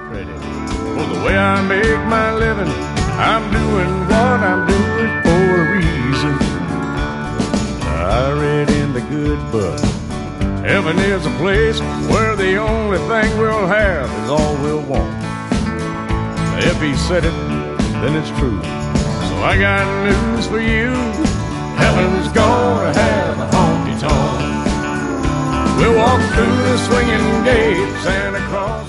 Freddie. For the way I make my living, I'm doing what I'm doing for a reason. I read in the good book, heaven is a place where the only thing we'll have is all we'll want. If he said it, then it's true. So I got news for you. Heaven's gonna have a honky-tonk. We'll walk through the swinging gates and across